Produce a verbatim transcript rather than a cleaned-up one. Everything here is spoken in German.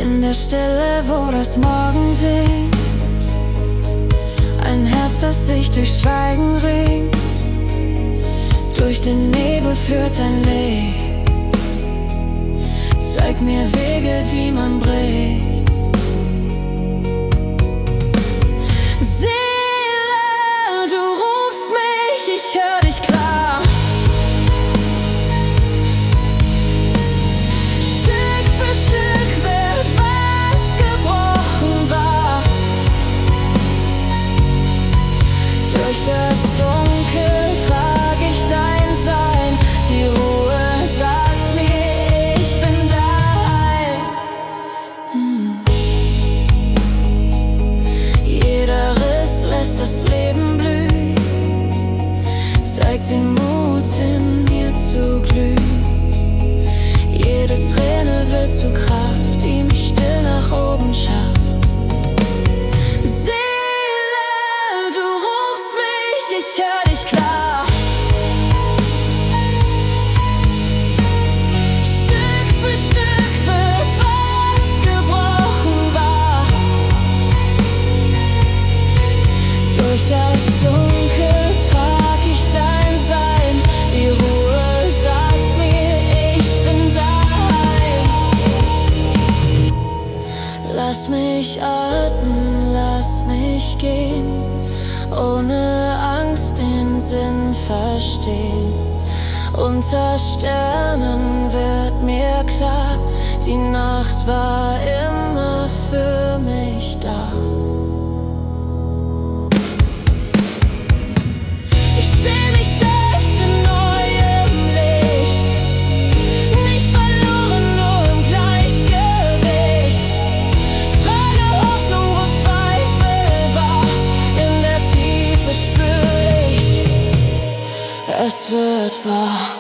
an der Stelle, wo das Morgen singt. Ein Herz, das sich durch Schweigen ringt. Durch den Nebel führt ein Licht. Zeig mir Wege, die man bricht. Seele, du rufst mich, ich hör dich klar. Stück für Stück wird, was gebrochen war. Durch das Dunkel trag ich dein Sein. Die Ruhe sagt mir, ich bin daheim. hm. Jeder Riss lässt das Leben blühen, zeigt den Mut in mir zu glühen. Jede Träne wird zu Kraft, die mich still nach oben schafft. Seele, du rufst mich, ich hör dich klar. Stück für Stück wird, was gebrochen war. Durch das Dunkel trag ich dein Sein. Die Ruhe sagt mir, ich bin daheim. Lass mich atmen, lass mich gehen, ohne Angst den Sinn verstehen. Unter Sternen wird mir klar, die Nacht war immer für mich da. Ich seh mich selbst in neuem Licht, nicht verloren, nur im Gleichgewicht. Trage Hoffnung, wo Zweifel war, in der Tiefe spür ich, es wird wahr.